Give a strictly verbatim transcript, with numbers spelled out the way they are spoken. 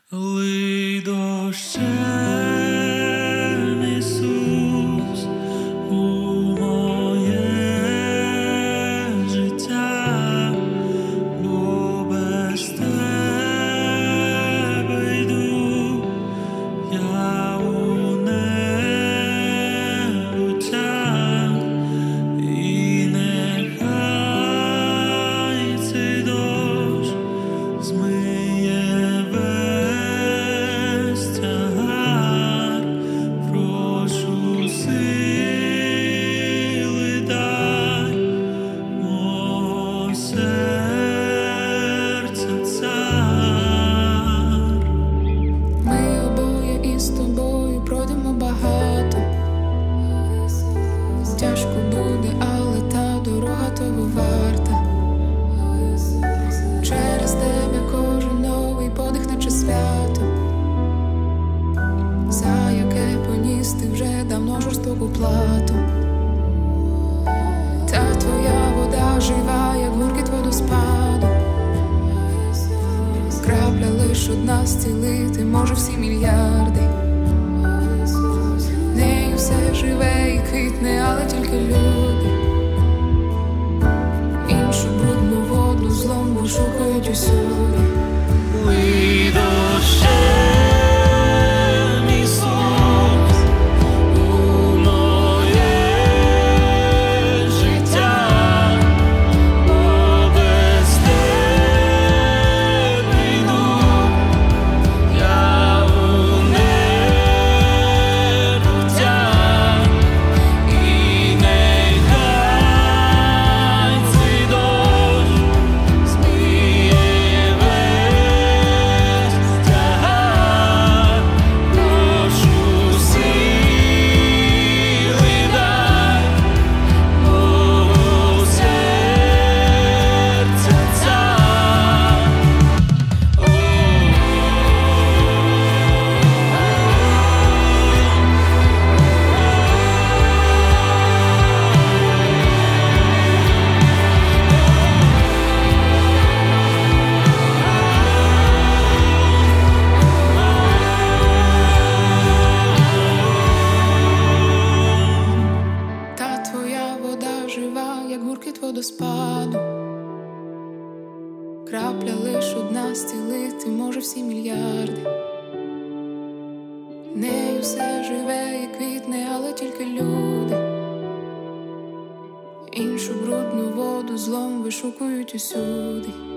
Лий дощем, Ісус, у моє життя, бо без тебе йду я у небуття, і нехай цей дощ змиє весь тягар. Прошу сили дай, мого серця цар. Ми обоє із тобою пройдемо багато. Тяжко буде, але та дорога того варта. Через тебе кожен новий подих, наче свято, за яке поніс ти вже давно жорстоку плату. Та твоя вода жива, як гуркіт водоспаду. Крапля лиш одна зцілити може всі мільярди. Нею все живе і квітне, але тільки люди. Іншу брудну воду злом вишукують усюди. Лий дощем, Ісус, у моє життя, бо без тебе йду я у небуття, і нехай цей дощ змиє весь тягар. Прошу сили дай, мого серця цар. Та твоя вода жива, як гуркіт водоспаду. Крапля лиш одна зцілити може всі мільярди. Нею все живе і квітне, але тільки люди. Іншу брудну воду злом вишукують усюди.